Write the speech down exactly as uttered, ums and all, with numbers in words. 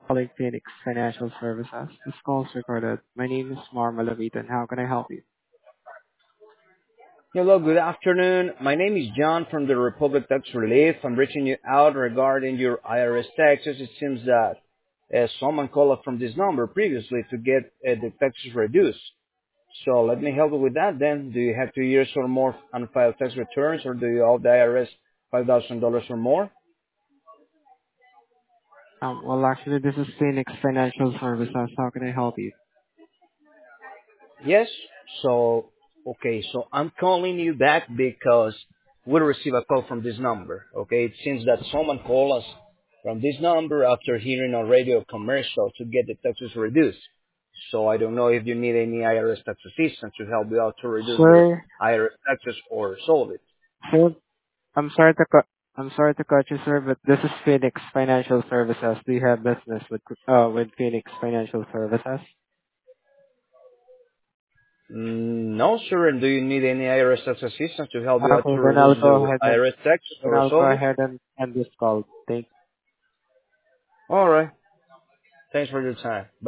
calling Phoenix Financial Services. This call is recorded. My name is Mar Malavitan. How can I help you? Hello, good afternoon. My name is John from the Republic Tax Relief. I'm reaching you out regarding your I R S taxes. It seems that uh, someone called up from this number previously to get uh, the taxes reduced. So let me help you with that then. Do you have two years or more unfiled tax returns, or do you owe the I R S five thousand dollars or more? Um, well, actually, this is Phoenix Financial Services. How can I help you? Yes. So, okay, so I'm calling you back because we received a call from this number. Okay, it seems that someone called us from this number after hearing a radio commercial to get the taxes reduced. So I don't know if you need any I R S tax assistance to help you out to reduce the Sir, I R S taxes or solve it. sir, I'm sorry to cut. I'm sorry to cut you, sir, but this is Phoenix Financial Services. Do you have business with uh with Phoenix Financial Services? Mm, no, sir. And do you need any I R S tax assistance to help you out Okay, to then I'll reduce go the ahead and I R S taxes then or I'll go solve it? ahead and end this call. Thank All right. Thanks for your time.